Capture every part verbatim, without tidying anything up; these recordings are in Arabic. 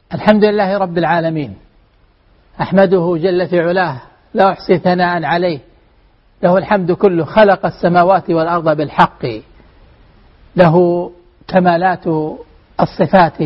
الحمد لله رب العالمين، أحمده جل في علاه، لا أحصي ثناء عليه، له الحمد كله، خلق السماوات والأرض بالحق، له كمالات الصفات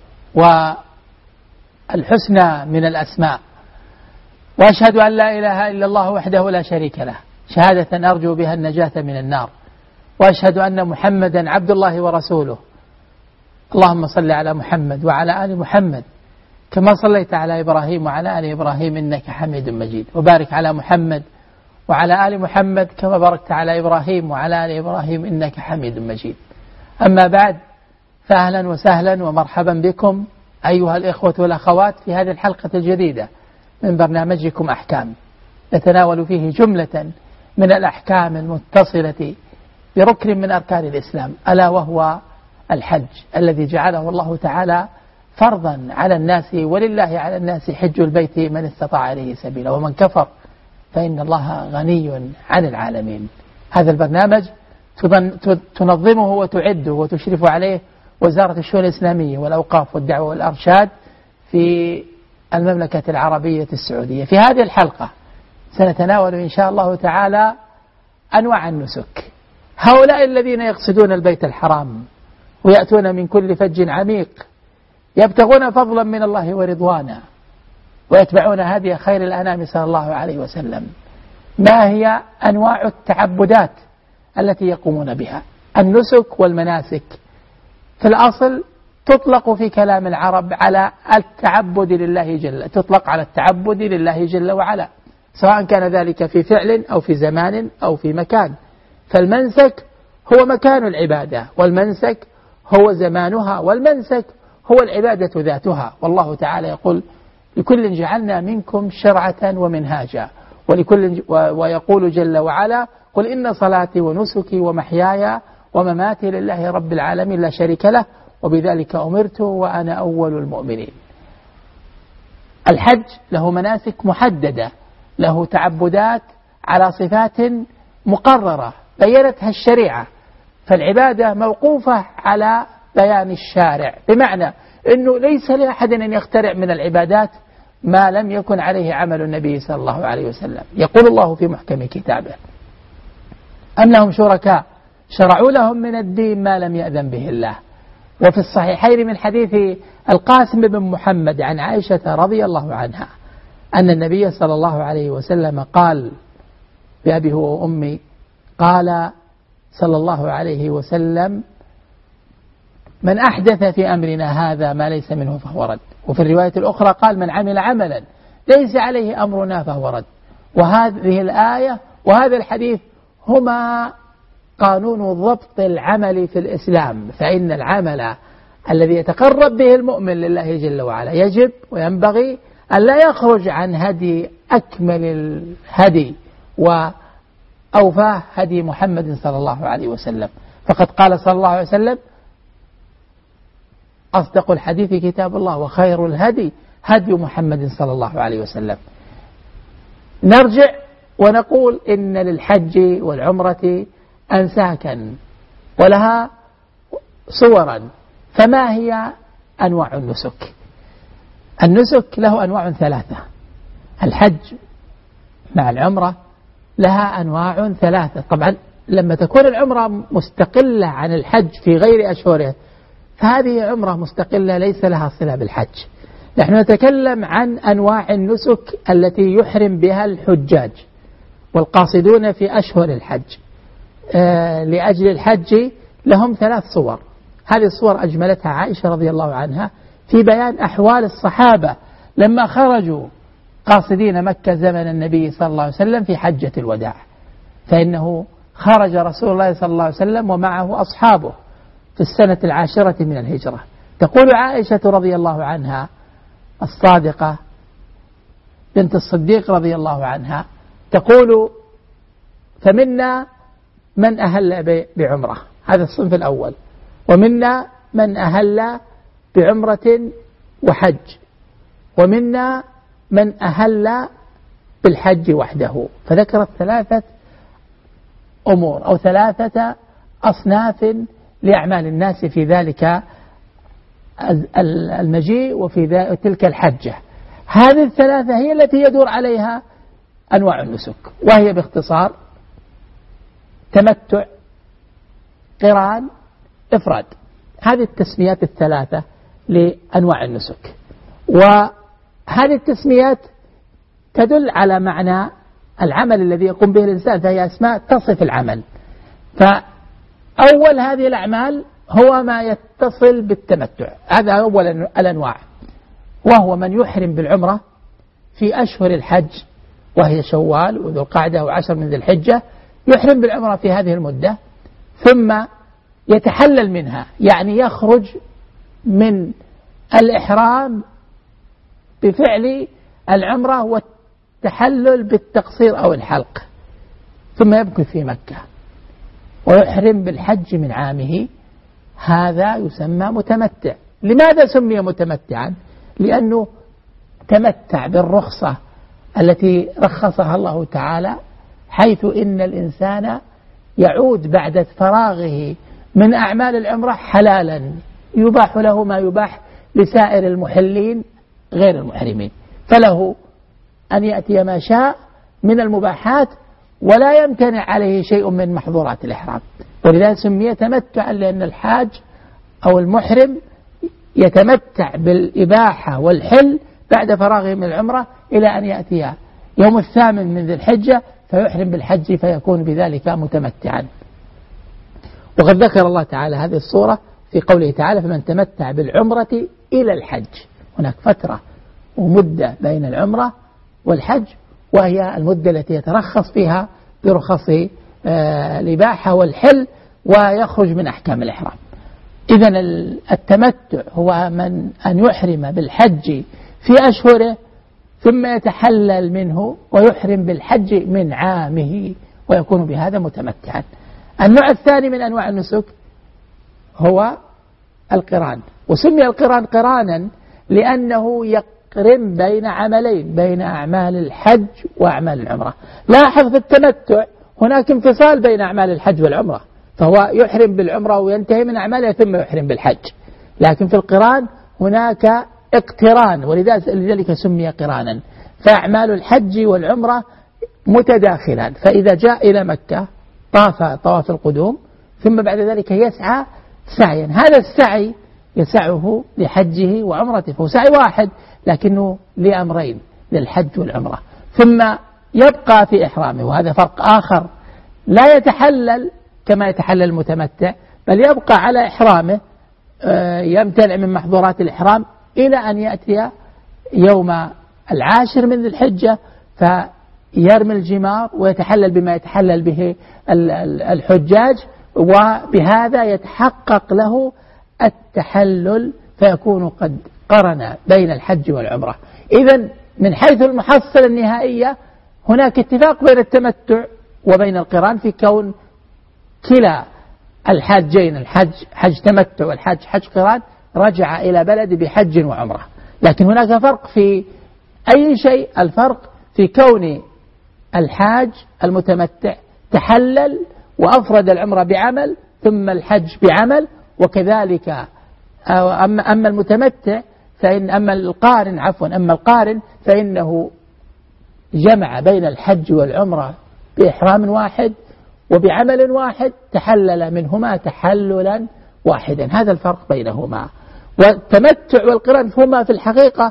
والحسنى من الأسماء. وأشهد أن لا إله إلا الله وحده لا شريك له، شهادة أرجو بها النجاة من النار. وأشهد أن محمدا عبد الله ورسوله. اللهم صل على محمد وعلى آل محمد كما صليت على إبراهيم وعلى آل إبراهيم إنك حميد مجيد، وبارك على محمد وعلى آل محمد كما باركت على إبراهيم وعلى آل إبراهيم إنك حميد مجيد. أما بعد، فأهلا وسهلا ومرحبا بكم أيها الإخوة والأخوات في هذه الحلقة الجديدة من برنامجكم أحكام، نتناول فيه جملة من الأحكام المتصلة بركن من أركان الإسلام، ألا وهو الحج الذي جعله الله تعالى فرضا على الناس، ولله على الناس حج البيت من استطاع إليه سبيلا، ومن كفر فإن الله غني عن العالمين. هذا البرنامج تنظمه وتعده وتشرف عليه وزارة الشؤون الإسلامية والأوقاف والدعوة والأرشاد في المملكة العربية السعودية. في هذه الحلقة سنتناول إن شاء الله تعالى أنواع النسك. هؤلاء الذين يقصدون البيت الحرام ويأتون من كل فج عميق يبتغون فضلا من الله ورضوانا ويتبعون هدي خير الأنام صلى الله عليه وسلم، ما هي أنواع التعبدات التي يقومون بها؟ النسك والمناسك في الأصل تطلق في كلام العرب على التعبد لله جل تطلق على التعبد لله جل وعلا، سواء كان ذلك في فعل أو في زمان أو في مكان. فالمنسك هو مكان العبادة، والمنسك هو زمانها، والمنسك هو العبادة ذاتها. والله تعالى يقول: لكل جعلنا منكم شرعة ومنهاجا، ولكل ويقول جل وعلا: قل إن صلاتي ونسكي ومحياي ومماتي لله رب العالمين لا شريك له وبذلك أمرت وأنا أول المؤمنين. الحج له مناسك محددة، له تعبدات على صفات مقررة بينتها الشريعة، فالعبادة موقوفة على بيان الشارع، بمعنى أنه ليس لأحد أن يخترع من العبادات ما لم يكن عليه عمل النبي صلى الله عليه وسلم. يقول الله في محكم كتابه: أم لهم شركاء شرعوا لهم من الدين ما لم يأذن به الله. وفي الصحيحين من حديث القاسم بن محمد عن عائشة رضي الله عنها أن النبي صلى الله عليه وسلم قال بأبي هو وأمي، قال صلى الله عليه وسلم: من أحدث في أمرنا هذا ما ليس منه فهو رد. وفي الرواية الأخرى قال: من عمل عملا ليس عليه أمرنا فهو رد. وهذه الآية وهذا الحديث هما قانون ضبط العمل في الإسلام، فإن العمل الذي يتقرب به المؤمن لله جل وعلا يجب وينبغي أن لا يخرج عن هدي أكمل الهدي وأوفاه هدي محمد صلى الله عليه وسلم. فقد قال صلى الله عليه وسلم: أصدق الحديث كتاب الله وخير الهدي هدي محمد صلى الله عليه وسلم. نرجع ونقول إن للحج والعمرة أنساكا ولها صورا. فما هي أنواع النسك؟ النسك له أنواع ثلاثة. الحج مع العمرة لها أنواع ثلاثة. طبعا لما تكون العمرة مستقلة عن الحج في غير أشهره فهذه عمرة مستقلة ليس لها صلة بالحج. نحن نتكلم عن أنواع النسك التي يحرم بها الحجاج والقاصدون في أشهر الحج آه لأجل الحج. لهم ثلاث صور. هذه الصور أجملتها عائشة رضي الله عنها في بيان أحوال الصحابة لما خرجوا قاصدين مكة زمن النبي صلى الله عليه وسلم في حجة الوداع، فإنه خرج رسول الله صلى الله عليه وسلم ومعه أصحابه في السنة العاشرة من الهجرة. تقول عائشة رضي الله عنها الصادقة بنت الصديق رضي الله عنها، تقول: فمنا من أهل بعمرة، هذا الصنف الأول، ومنا من أهل بعمرة وحج، ومنا من أهل بالحج وحده. فذكرت ثلاثة أمور أو ثلاثة أصناف لأعمال الناس في ذلك المجيء وفي تلك الحجة. هذه الثلاثة هي التي يدور عليها أنواع النسك، وهي باختصار تمتع، قران، إفراد. هذه التسميات الثلاثة لأنواع النسك، وهذه التسميات تدل على معنى العمل الذي يقوم به الإنسان، فهي أسماء تصف العمل. فأول هذه الأعمال هو ما يتصل بالتمتع، هذا أول الأنواع، وهو من يحرم بالعمرة في أشهر الحج، وهي شوال وذو القعدة وعشر من ذي الحجة، يحرم بالعمرة في هذه المدة ثم يتحلل منها، يعني يخرج من الإحرام بفعل العمرة والتحلل بالتقصير أو الحلق، ثم يمكث في مكة ويحرم بالحج من عامه. هذا يسمى متمتع. لماذا سمي متمتعا؟ لأنه تمتع بالرخصة التي رخصها الله تعالى، حيث إن الإنسان يعود بعد فراغه من أعمال العمرة حلالا، يباح له ما يباح لسائر المحلين غير المحرمين، فله أن يأتي ما شاء من المباحات ولا يمتنع عليه شيء من محظورات الإحرام. ولذلك سمي تمتعا، لأن الحاج أو المحرم يتمتع بالإباحة والحل بعد فراغه من العمرة إلى أن يأتي يوم الثامن من ذي الحجة فيحرم بالحج، فيكون بذلك متمتعا. وقد ذكر الله تعالى هذه الصورة في قوله تعالى: فمن تمتع بالعمرة إلى الحج. هناك فترة ومدة بين العمرة والحج، وهي المدة التي يترخص فيها برخص الإباحة والحل ويخرج من أحكام الإحرام. إذن التمتع هو من أن يحرم بالحج في أشهره ثم يتحلل منه ويحرم بالحج من عامه ويكون بهذا متمتعا. النوع الثاني من أنواع النسك هو القران، وسمي القران قرانا لأنه يقرن بين عملين، بين أعمال الحج وأعمال العمرة. لاحظ في التمتع هناك انفصال بين أعمال الحج والعمرة، فهو يحرم بالعمرة وينتهي من أعمالها ثم يحرم بالحج. لكن في القران هناك اقتران، ولذلك سمي قرانا، فأعمال الحج والعمرة متداخلان. فإذا جاء إلى مكة طاف طواف القدوم ثم بعد ذلك يسعى سعيا، هذا السعي يسعه لحجه وعمرته، فهو سعي واحد لكنه لأمرين، للحج والعمرة، ثم يبقى في إحرامه. وهذا فرق آخر، لا يتحلل كما يتحلل المتمتع، بل يبقى على إحرامه، يمتنع من محظورات الإحرام إلى أن يأتي يوم العاشر من ذي الحجة فيرمي الجمار ويتحلل بما يتحلل به الحجاج، وبهذا يتحقق له التحلل فيكون قد قرن بين الحج والعمرة. إذن من حيث المحصلة النهائية هناك اتفاق بين التمتع وبين القران في كون كلا الحاجين، الحج حج تمتع والحج حج قران، رجع إلى بلد بحج وعمرة. لكن هناك فرق في أي شيء، الفرق في كون الحاج المتمتع تحلل وأفرد العمرة بعمل ثم الحج بعمل، وكذلك أما أما المتمتع فإن أما القارن عفوا أما القارن فإنه جمع بين الحج والعمرة بإحرام واحد وبعمل واحد، تحلل منهما تحللا واحدا. هذا الفرق بينهما. والتمتع والقران هما في الحقيقة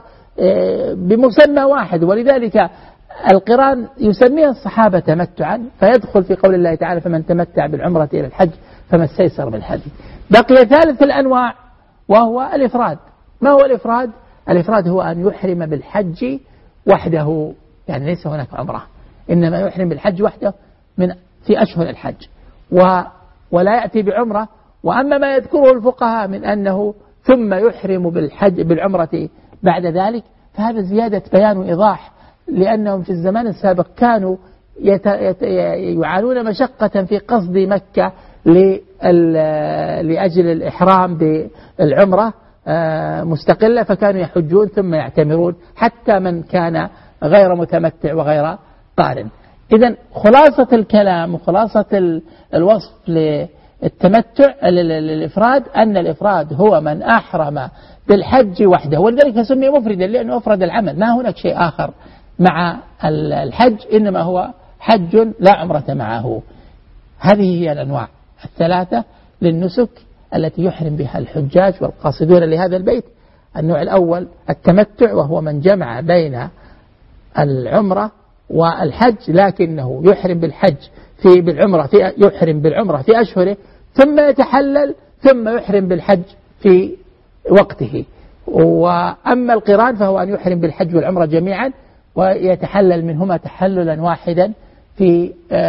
بمسمى واحد، ولذلك القران يسميه الصحابة تمتعا، فيدخل في قول الله تعالى: فمن تمتع بالعمرة إلى الحج فما استيسر من الهدي. بقي ثالث الأنواع وهو الإفراد. ما هو الإفراد؟ الإفراد هو أن يحرم بالحج وحده، يعني ليس هناك عمرة، إنما يحرم بالحج وحده من في أشهر الحج و ولا يأتي بعمرة. وأما ما يذكره الفقهاء من أنه ثم يحرم بالحج بالعمرة بعد ذلك، فهذا زيادة بيان وإيضاح، لأنهم في الزمان السابق كانوا يت... يت... يعانون مشقة في قصد مكة لأجل الإحرام بالعمرة مستقلة، فكانوا يحجون ثم يعتمرون، حتى من كان غير متمتع وغير قارن. إذن خلاصة الكلام وخلاصة الوصف التمتع الإفراد أن الإفراد هو من أحرم بالحج وحده، ولذلك سمي مفردا لأنه أفرد العمل، ما هناك شيء آخر مع الحج، إنما هو حج لا عمرة معه. هذه هي الأنواع الثلاثة للنسك التي يحرم بها الحجاج والقاصدون لهذا البيت. النوع الأول التمتع، وهو من جمع بين العمرة والحج، لكنه يحرم بالحج في بالعمرة في يحرم بالعمرة في أشهره، ثم يتحلل ثم يحرم بالحج في وقته. وأما القران فهو أن يحرم بالحج والعمرة جميعا ويتحلل منهما تحللا واحدا في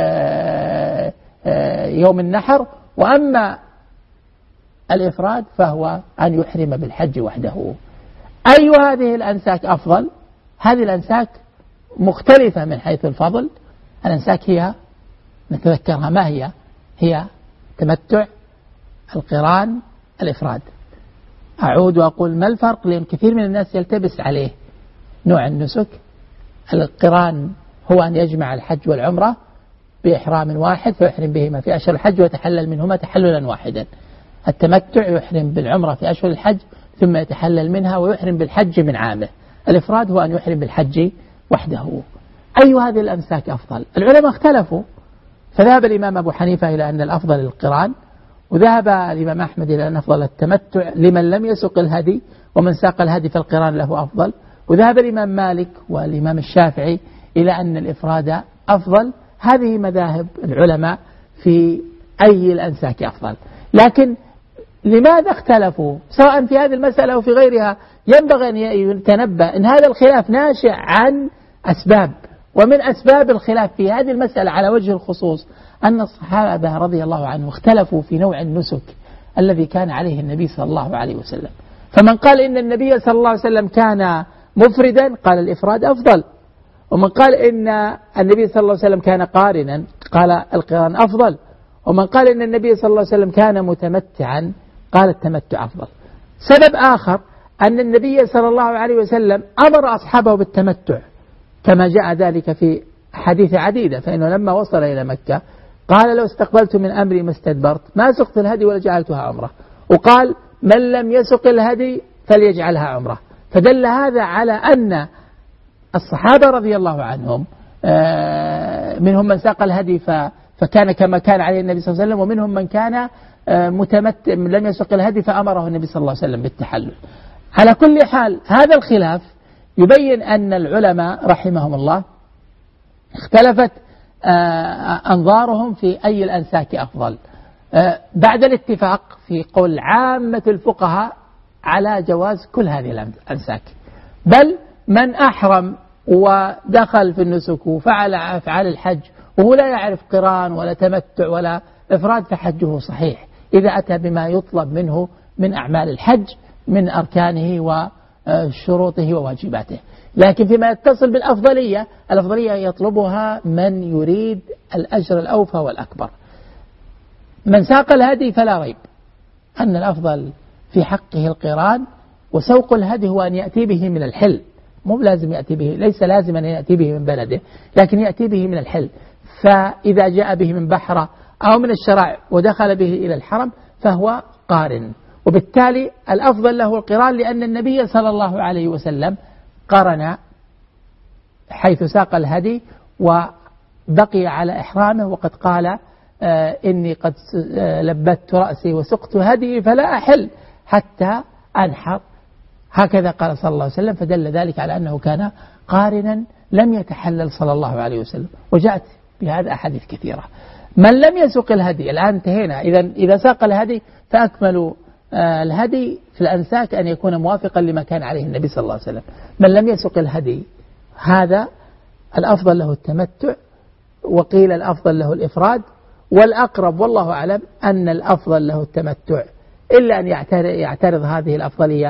يوم النحر. وأما الإفراد فهو أن يحرم بالحج وحده. أي هذه الأنساك أفضل؟ هذه الأنساك مختلفة من حيث الفضل. الأنساك هي نتذكرها، ما هي؟ هي تمتع، القران، الإفراد. أعود وأقول ما الفرق، لأن كثير من الناس يلتبس عليه نوع النسك. القران هو أن يجمع الحج والعمرة بإحرام واحد فيحرم بهما في أشهر الحج ويتحلل منهما تحللا واحدا. التمتع يحرم بالعمرة في أشهر الحج ثم يتحلل منها ويحرم بالحج من عامه. الإفراد هو أن يحرم بالحج وحده. أي هذه الأمساك أفضل؟ العلماء اختلفوا، فذهب الإمام أبو حنيفة إلى أن الأفضل القران، وذهب الإمام أحمد إلى أن أفضل التمتع لمن لم يسق الهدي، ومن ساق الهدي فالقران له أفضل. وذهب الإمام مالك والإمام الشافعي إلى أن الإفراد أفضل. هذه مذاهب العلماء في أي الأنساك أفضل. لكن لماذا اختلفوا سواء في هذه المسألة أو في غيرها؟ ينبغي أن يتنبأ أن هذا الخلاف ناشئ عن أسباب، ومن أسباب الخلاف في هذه المسألة على وجه الخصوص أن الصحابة رضي الله عنهم اختلفوا في نوع النسك الذي كان عليه النبي صلى الله عليه وسلم. فمن قال إن النبي صلى الله عليه وسلم كان مفردا قال الإفراد أفضل، ومن قال إن النبي صلى الله عليه وسلم كان قارنا قال القران أفضل، ومن قال إن النبي صلى الله عليه وسلم كان متمتعا قال التمتع أفضل. سبب آخر أن النبي صلى الله عليه وسلم أمر أصحابه بالتمتع كما جاء ذلك في حديث عديدة، فإنه لما وصل إلى مكة قال لو استقبلت من أمري ما استدبرت ما سقت الهدي ولا جعلتها عمرة، وقال من لم يسق الهدي فليجعلها عمرة. فدل هذا على أن الصحابة رضي الله عنهم منهم من ساق الهدي فكان كما كان عليه النبي صلى الله عليه وسلم، ومنهم من كان متمتع لم يسق الهدي فأمره النبي صلى الله عليه وسلم بالتحلل. على كل حال هذا الخلاف يبين أن العلماء رحمهم الله اختلفت أنظارهم في أي الأنساك أفضل بعد الاتفاق في قول عامة الفقهاء على جواز كل هذه الأنساك، بل من أحرم ودخل في النسك وفعل أفعال الحج وهو لا يعرف قران ولا تمتع ولا إفراد فحجه صحيح إذا أتى بما يطلب منه من أعمال الحج من أركانه وشروطه وواجباته. لكن فيما يتصل بالأفضلية، الأفضلية يطلبها من يريد الأجر الأوفى والأكبر. من ساق الهدي فلا ريب أن الأفضل في حقه القران، وسوق الهدي هو أن يأتي به من الحل، مو لازم يأتي به، ليس لازم أن يأتي به من بلده، لكن يأتي به من الحل. فإذا جاء به من بحرة أو من الشرع ودخل به إلى الحرم فهو قارن، وبالتالي الأفضل له القران، لأن النبي صلى الله عليه وسلم قرن حيث ساق الهدي وبقي على إحرامه، وقد قال آه إني قد لبت رأسي وسقت هدي فلا أحل حتى أنحر، هكذا قال صلى الله عليه وسلم. فدل ذلك على أنه كان قارنا لم يتحلل صلى الله عليه وسلم، وجاءت بهذا أحاديث كثيرة. من لم يسق الهدي، الآن انتهينا، إذا إذا ساق الهدي فأكملوا آه الهدي في الأنساك أن يكون موافقا لما كان عليه النبي صلى الله عليه وسلم. من لم يسق الهدي هذا الأفضل له التمتع، وقيل الأفضل له الإفراد، والأقرب والله أعلم أن الأفضل له التمتع، إلا أن يعترض هذه الأفضلية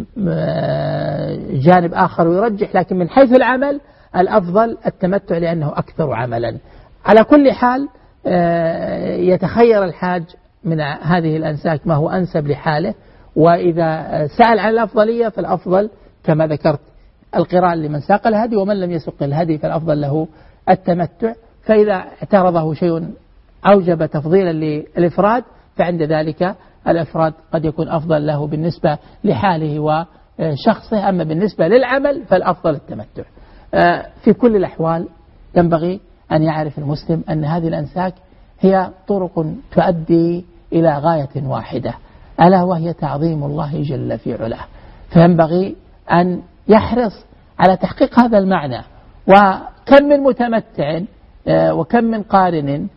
جانب آخر ويرجح، لكن من حيث العمل الأفضل التمتع لأنه أكثر عملا. على كل حال يتخير الحاج من هذه الأنساك ما هو أنسب لحاله، وإذا سأل عن الأفضلية فالأفضل كما ذكرت القران لمن ساق الهدي، ومن لم يسق الهدي فالأفضل له التمتع. فإذا اعترضه شيء أوجب تفضيلا للإفراد فعند ذلك الإفراد قد يكون أفضل له بالنسبة لحاله وشخصه، أما بالنسبة للعمل فالأفضل التمتع. في كل الأحوال ينبغي أن يعرف المسلم أن هذه الأنساك هي طرق تؤدي إلى غاية واحدة، ألا وهي تعظيم الله جل في علاه، فينبغي أن يحرص على تحقيق هذا المعنى. وكم من متمتع وكم من قارن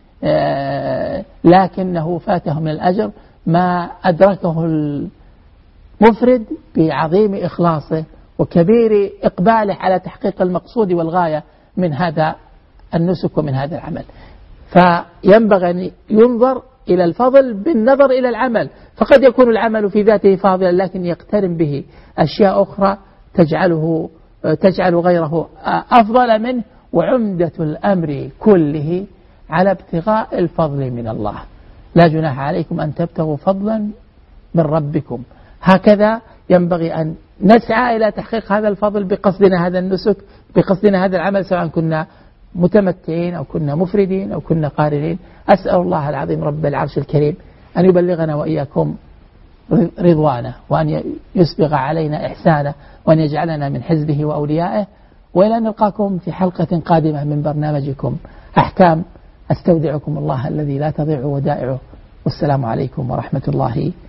لكنه فاته من الأجر ما أدركه المفرد بعظيم إخلاصه وكبير إقباله على تحقيق المقصود والغاية من هذا النسك ومن هذا العمل. فينبغي أن ينظر إلى الفضل بالنظر إلى العمل، فقد يكون العمل في ذاته فاضلا لكن يقترن به أشياء أخرى تجعله تجعل غيره أفضل منه، وعمدة الأمر كله على ابتغاء الفضل من الله. لا جناح عليكم أن تبتغوا فضلا من ربكم. هكذا ينبغي أن نسعى إلى تحقيق هذا الفضل بقصدنا هذا النسك، بقصدنا هذا العمل، سواء كنا متمتعين أو كنا مفردين أو كنا قارنين. أسأل الله العظيم رب العرش الكريم أن يبلغنا وإياكم رضوانه، وأن يسبغ علينا إحسانه، وأن يجعلنا من حزبه وأوليائه، وإلى أن نلقاكم في حلقة قادمة من برنامجكم أحكام. أستودعكم الله الذي لا تضيع ودائعه، والسلام عليكم ورحمة الله